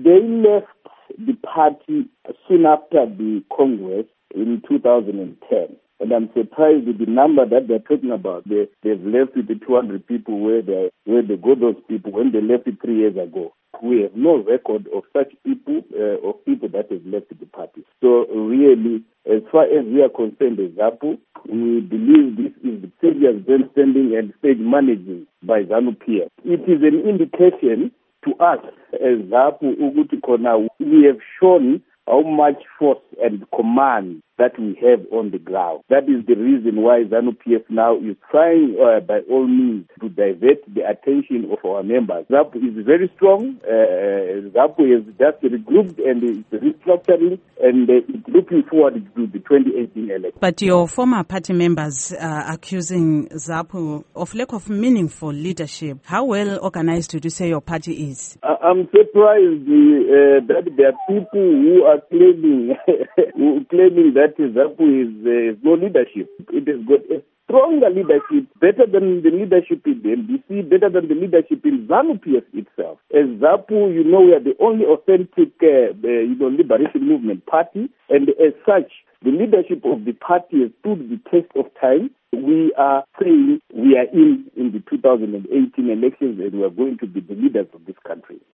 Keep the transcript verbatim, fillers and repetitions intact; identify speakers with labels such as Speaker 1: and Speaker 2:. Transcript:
Speaker 1: they left the party soon after the Congress in two thousand ten. And I'm surprised with the number that they're talking about. They, they've left with the two hundred people where they where they got those people when they left it three years ago. We have no record of such people, uh, of people that have left the party. So really, as far as we are concerned as ZAPU, we believe this is the serious grandstanding and stage managing by ZANU-P F. It is an indication to us as ZAPU Uguti Kona, we have shown how much force and command that we have on the ground. That is the reason why ZANU-P F now is trying uh, by all means to divert the attention of our members. ZAPU is very strong. Uh, ZAPU is just regrouped and it's restructuring and uh, it's looking forward to the twenty eighteen election.
Speaker 2: But your former party members are accusing ZAPU of lack of meaningful leadership. How well organized would you say your party is? Uh,
Speaker 1: I'm surprised uh, that there are people who are claiming, who claiming that ZAPU is uh, no leadership. It has got a stronger leadership, better than the leadership in the N D C, better than the leadership in ZANU-P F itself. As ZAPU, you know, we are the only authentic, uh, uh, you know, liberation movement party, and as such, the leadership of the party has stood the test of time. We are saying we are in in the two thousand eighteen elections and we are going to be the leaders of this country.